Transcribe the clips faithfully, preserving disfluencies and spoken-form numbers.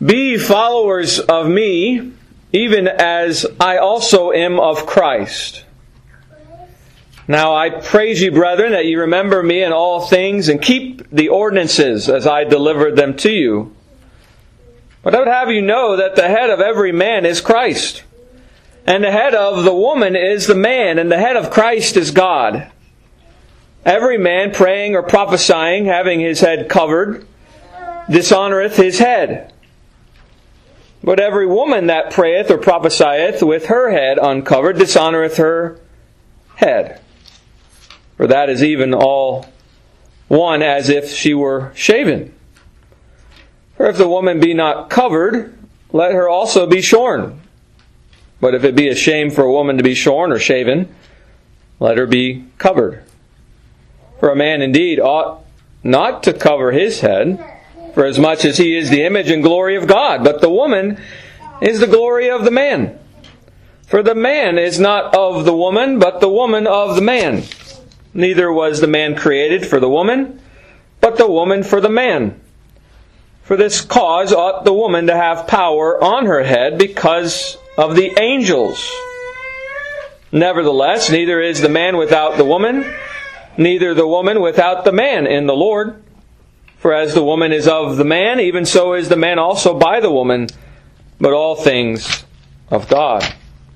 Be followers of me, even as I also am of Christ. Now I praise you, brethren, that you remember me in all things, and keep the ordinances as I delivered them to you. But I would have you know that the head of every man is Christ, and the head of the woman is the man, and the head of Christ is God. Every man praying or prophesying, having his head covered, dishonoureth his head. But every woman that prayeth or prophesieth with her head uncovered dishonoureth her head. For that is even all one as if she were shaven. For if the woman be not covered, let her also be shorn. But if it be a shame for a woman to be shorn or shaven, let her be covered. For a man indeed ought not to cover his head, for as much as he is the image and glory of God, but the woman is the glory of the man. For the man is not of the woman, but the woman of the man. Neither was the man created for the woman, but the woman for the man. For this cause ought the woman to have power on her head because of the angels. Nevertheless, neither is the man without the woman, neither the woman without the man in the Lord. For as the woman is of the man, even so is the man also by the woman, but all things of God.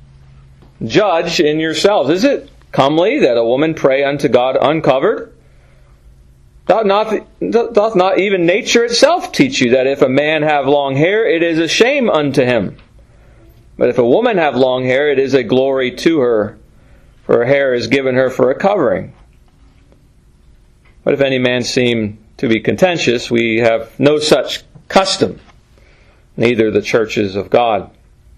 Judge in yourselves. Is it comely that a woman pray unto God uncovered? Doth not, doth not even nature itself teach you that if a man have long hair, it is a shame unto him? But if a woman have long hair, it is a glory to her, for her hair is given her for a covering. But if any man seem to be contentious, we have no such custom, neither the churches of God.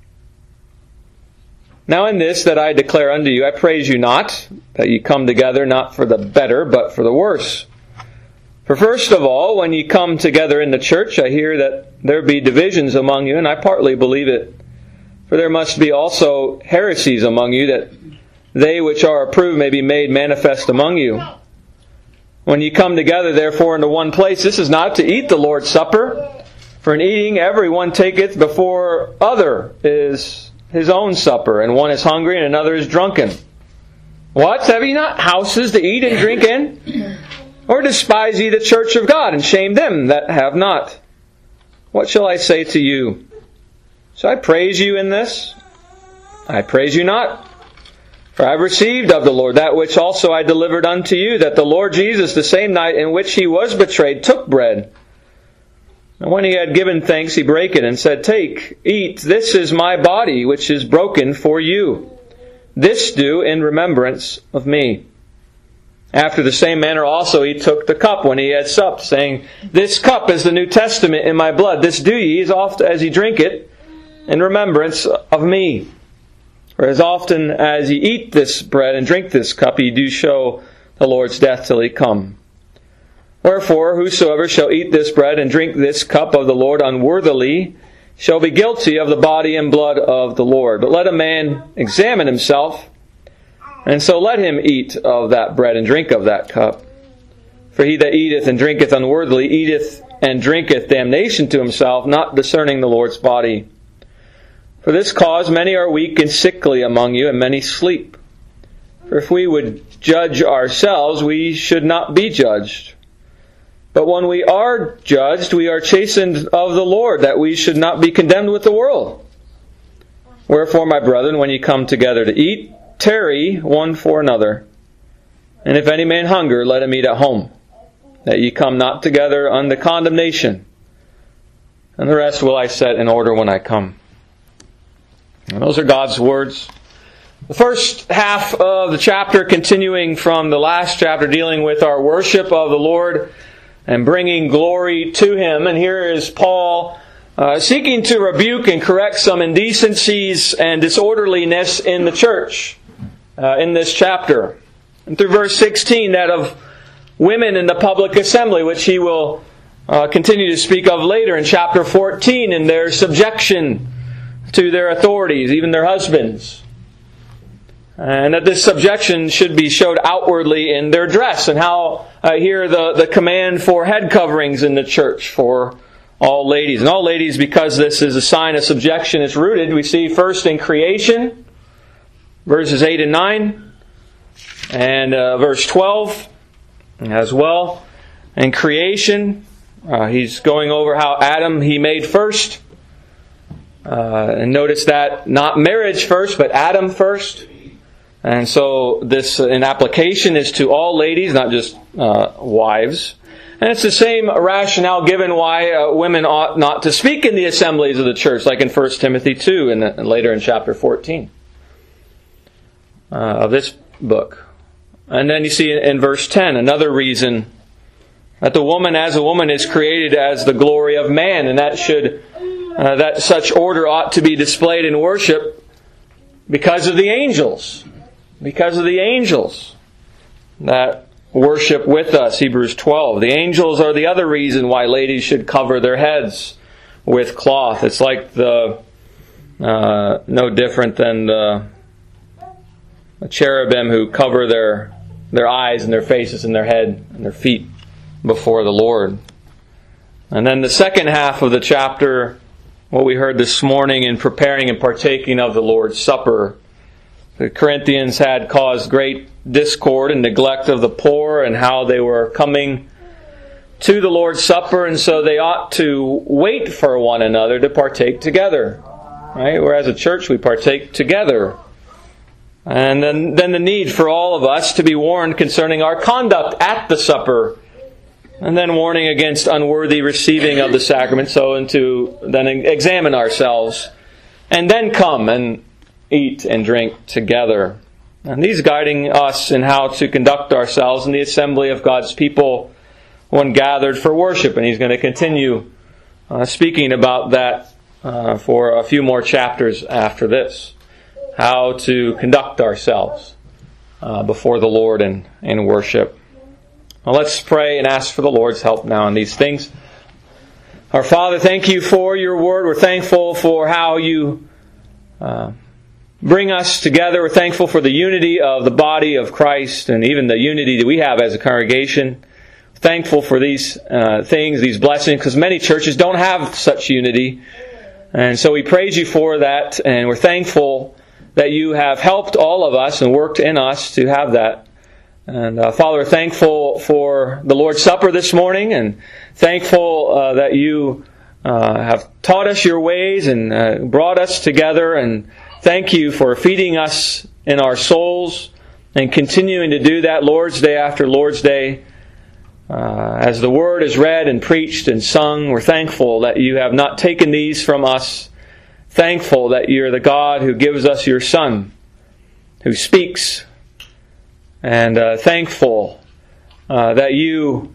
Now in this that I declare unto you, I praise you not, that ye come together not for the better, but for the worse. For first of all, when ye come together in the church, I hear that there be divisions among you, and I partly believe it. For there must be also heresies among you, that they which are approved may be made manifest among you. When ye come together, therefore, into one place, this is not to eat the Lord's Supper. For in eating, every one taketh before other is his own supper, and one is hungry, and another is drunken. What? Have ye not houses to eat and drink in? Or despise ye the church of God, and shame them that have not? What shall I say to you? Shall I praise you in this? I praise you not. For I have received of the Lord that which also I delivered unto you, that the Lord Jesus, the same night in which he was betrayed, took bread. And when he had given thanks, he brake it, and said, Take, eat, this is my body, which is broken for you. This do in remembrance of me. After the same manner also he took the cup when he had supped, saying, This cup is the New Testament in my blood. This do ye as oft as ye drink it in remembrance of me. For as often as ye eat this bread and drink this cup, ye do show the Lord's death till he come. Wherefore, whosoever shall eat this bread and drink this cup of the Lord unworthily shall be guilty of the body and blood of the Lord. But let a man examine himself, and so let him eat of that bread and drink of that cup. For he that eateth and drinketh unworthily eateth and drinketh damnation to himself, not discerning the Lord's body. For this cause many are weak and sickly among you, and many sleep. For if we would judge ourselves, we should not be judged. But when we are judged, we are chastened of the Lord, that we should not be condemned with the world. Wherefore, my brethren, when ye come together to eat, tarry one for another. And if any man hunger, let him eat at home, that ye come not together unto condemnation. And the rest will I set in order when I come. And those are God's words. The first half of the chapter, continuing from the last chapter, dealing with our worship of the Lord and bringing glory to Him. And here is Paul uh, seeking to rebuke and correct some indecencies and disorderliness in the church uh, in this chapter. And through verse sixteen, that of women in the public assembly, which he will uh, continue to speak of later in chapter fourteen, in their subjection to their authorities, even their husbands. And that this subjection should be showed outwardly in their dress, and how uh, here the, the command for head coverings in the church for all ladies. And all ladies, because this is a sign of subjection, it's rooted, we see first in creation, verses eight and nine, and uh, verse twelve as well. In creation, uh, he's going over how Adam he made first. Uh, and notice that not marriage first, but Adam first. And so this, uh, in application, is to all ladies, not just uh, wives. And it's the same rationale given why uh, women ought not to speak in the assemblies of the church, like in First Timothy two and, and later in chapter fourteen uh, of this book. And then you see in verse ten, another reason that the woman as a woman is created as the glory of man, and that should uh, that such order ought to be displayed in worship because of the angels. Because of the angels that worship with us, Hebrews twelve. The angels are the other reason why ladies should cover their heads with cloth. It's like the uh, no different than the, the cherubim who cover their their eyes and their faces and their head and their feet before the Lord. And then the second half of the chapter, what we heard this morning in preparing and partaking of the Lord's Supper. The Corinthians had caused great discord and neglect of the poor and how they were coming to the Lord's Supper, and so they ought to wait for one another to partake together. Right? Whereas a church we partake together. And then, then the need for all of us to be warned concerning our conduct at the supper, and then warning against unworthy receiving of the sacrament, so and to then examine ourselves, and then come and eat and drink together. And He's guiding us in how to conduct ourselves in the assembly of God's people when gathered for worship. And He's going to continue uh, speaking about that uh, for a few more chapters after this. How to conduct ourselves uh, before the Lord in, in worship. Well, let's pray and ask for the Lord's help now in these things. Our Father, thank You for Your Word. We're thankful for how You uh, bring us together. We're thankful for the unity of the body of Christ and even the unity that we have as a congregation. Thankful for these uh, things, these blessings, because many churches don't have such unity. And so we praise You for that, and we're thankful that You have helped all of us and worked in us to have that. And uh, Father, we're thankful for the Lord's Supper this morning, and thankful uh, that You uh, have taught us Your ways and uh, brought us together, and thank You for feeding us in our souls and continuing to do that Lord's Day after Lord's Day. Uh, as the Word is read and preached and sung, we're thankful that You have not taken these from us. Thankful that You're the God who gives us Your Son, who speaks. And uh, thankful uh, that You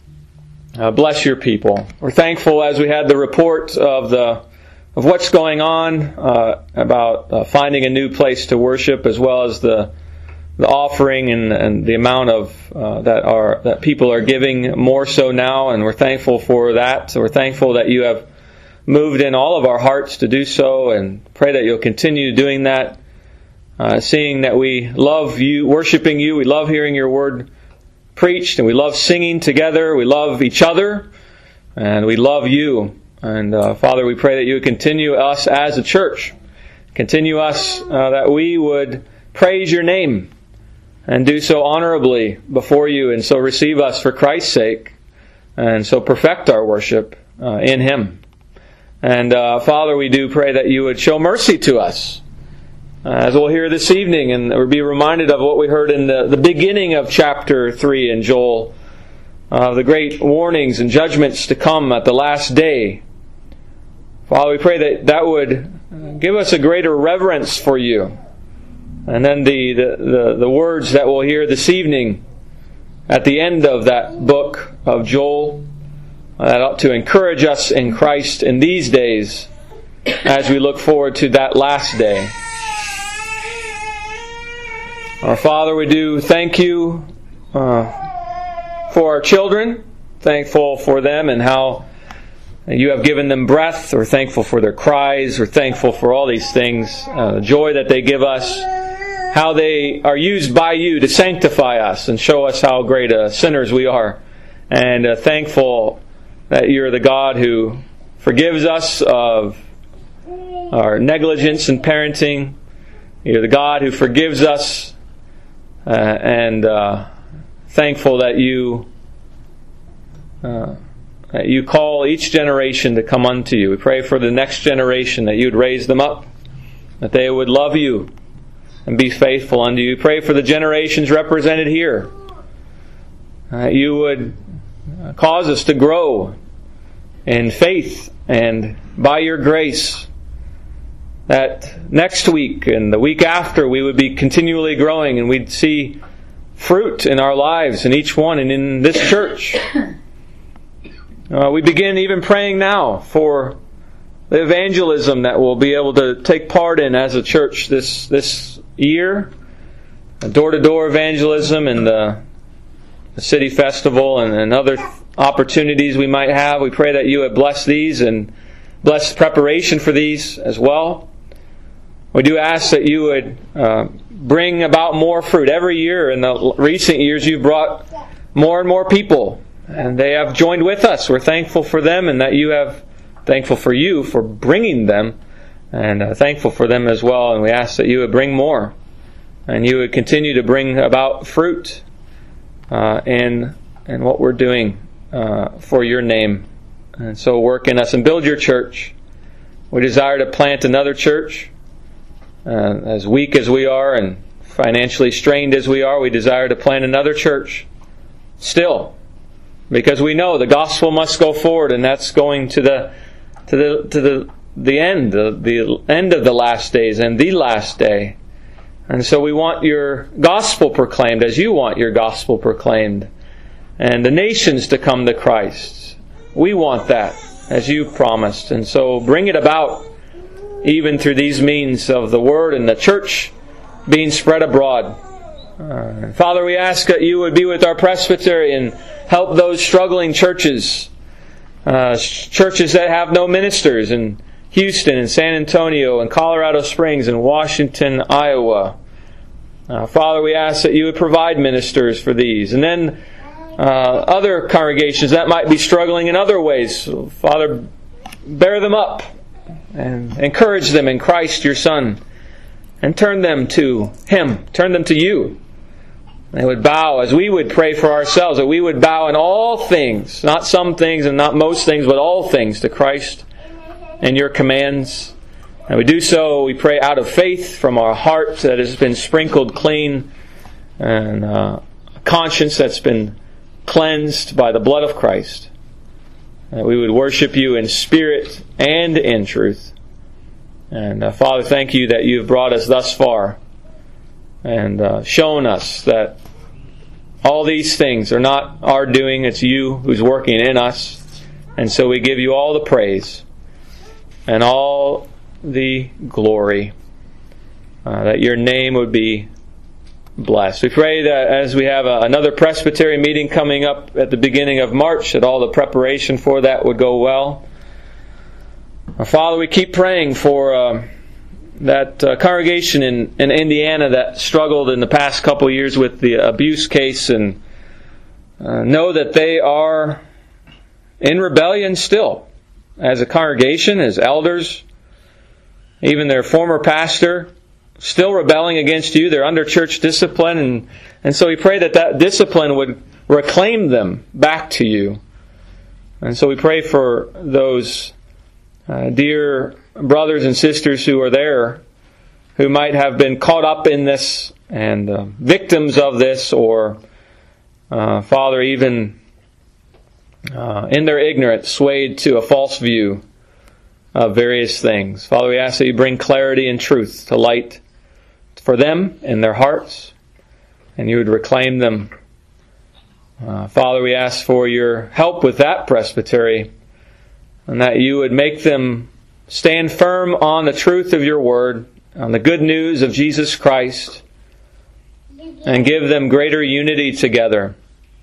uh, bless Your people. We're thankful as we had the report of the of what's going on uh, about uh, finding a new place to worship, as well as the the offering and, and the amount of uh, that are that people are giving more so now, and we're thankful for that. So we're thankful that You have moved in all of our hearts to do so, and pray that You'll continue doing that. Uh, seeing that we love You, worshiping You, we love hearing Your Word preached, and we love singing together. We love each other, and we love You. And uh, Father, we pray that You would continue us as a church. Continue us uh, that we would praise Your name and do so honorably before You, and so receive us for Christ's sake, and so perfect our worship uh, in Him. And uh, Father, we do pray that You would show mercy to us, uh, as we'll hear this evening, and we'll be reminded of what we heard in the, the beginning of chapter three in Joel, uh, the great warnings and judgments to come at the last day. Father, we pray that that would give us a greater reverence for You. And then the, the, the, the words that we'll hear this evening at the end of that book of Joel, that ought to encourage us in Christ in these days as we look forward to that last day. Our Father, we do thank You uh, for our children, thankful for them and how You have given them breath. We're thankful for their cries. We're thankful for all these things, uh, the joy that they give us, how they are used by You to sanctify us and show us how great uh, sinners we are. And uh, thankful that You're the God who forgives us of our negligence in parenting. You're the God who forgives us, uh, and uh, thankful that you uh, that you call each generation to come unto you. We pray for the next generation that you would raise them up, that they would love you and be faithful unto you. We pray for the generations represented here. Uh, you would cause us to grow in faith, and by your grace, that next week and the week after we would be continually growing, and we'd see fruit in our lives, in each one, and in this church. Uh, we begin even praying now for the evangelism that we'll be able to take part in as a church this this year. Door-to-door evangelism and the, the city festival and, and other opportunities we might have. We pray that you would bless these and bless preparation for these as well. We do ask that you would uh, bring about more fruit. Every year in the recent years you've brought more and more people, and they have joined with us. We're thankful for them, and that you have thankful for you for bringing them, and uh, thankful for them as well. And we ask that you would bring more, and you would continue to bring about fruit uh, in in what we're doing uh, for your name. And so work in us and build your church. We desire to plant another church. Uh, as weak as we are and financially strained as we are, we desire to plant another church still, because we know the gospel must go forward, and that's going to the to the to the the end, the, the end of the last days and the last day. And so we want your gospel proclaimed as you want your gospel proclaimed, and the nations to come to Christ. We want that as you promised, and so bring it about even through these means of the Word and the church being spread abroad. Uh, Father, we ask that you would be with our presbytery and help those struggling churches, uh, churches that have no ministers in Houston and San Antonio and Colorado Springs and Washington, Iowa. Uh, Father, we ask that you would provide ministers for these. And then uh, other congregations that might be struggling in other ways. So, Father, bear them up and encourage them in Christ your Son, and turn them to Him, turn them to you. They would bow as we would pray for ourselves, that we would bow in all things, not some things and not most things, but all things to Christ and your commands. And we do so, we pray out of faith from our heart that has been sprinkled clean, and uh, a conscience that's been cleansed by the blood of Christ. That we would worship you in spirit and in truth. And uh, Father, thank you that you've brought us thus far and uh, shown us that all these things are not our doing, it's you who's working in us. And so we give you all the praise and all the glory, uh, that your name would be blessed. We pray that as we have a, another presbytery meeting coming up at the beginning of March, that all the preparation for that would go well. Uh, Father, we keep praying for uh, that uh, congregation in, in Indiana that struggled in the past couple years with the abuse case, and uh, know that they are in rebellion still as a congregation, as elders, even their former pastor still rebelling against you. They're under church discipline, and, and so we pray that that discipline would reclaim them back to you. And so we pray for those uh, dear brothers and sisters who are there, who might have been caught up in this and uh, victims of this, or uh, Father, even uh, in their ignorance, swayed to a false view of various things. Father, we ask that you bring clarity and truth to light for them in their hearts, and you would reclaim them. Uh, Father, we ask for your help with that presbytery, and that you would make them stand firm on the truth of your word, on the good news of Jesus Christ, and give them greater unity together.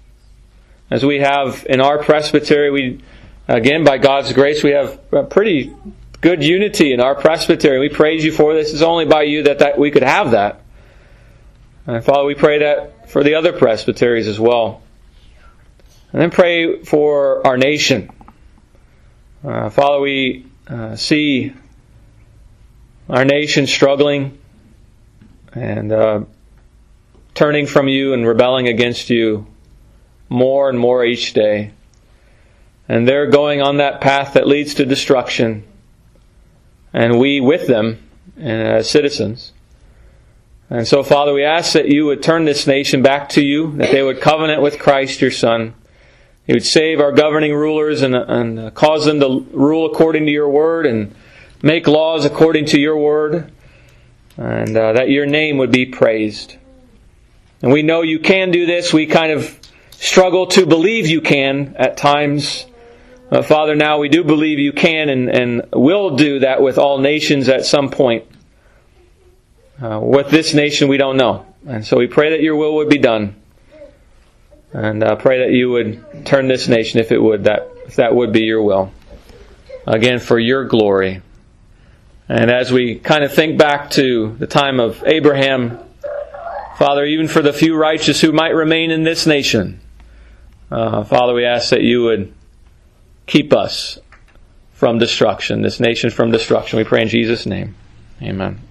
As we have in our presbytery, we, again, by God's grace, we have a pretty good unity in our presbytery. We praise you for this. It's only by you that, that we could have that. And Father, we pray that for the other presbyteries as well. And then pray for our nation. Uh, Father, we uh, see our nation struggling and uh, turning from you and rebelling against you more and more each day. And they're going on that path that leads to destruction. And we with them as citizens. And so, Father, we ask that you would turn this nation back to you, that they would covenant with Christ, your Son. You would save our governing rulers and, and cause them to rule according to your word and make laws according to your word. And uh, that your name would be praised. And we know you can do this. We kind of struggle to believe you can at times. Uh, Father, now we do believe you can and, and will do that with all nations at some point. Uh, with this nation, we don't know. And so we pray that your will would be done. And uh, pray that you would turn this nation, if it would, that if that would be your will. Again, for your glory. And as we kind of think back to the time of Abraham, Father, even for the few righteous who might remain in this nation, uh, Father, we ask that you would keep us from destruction, this nation from destruction. We pray in Jesus' name. Amen.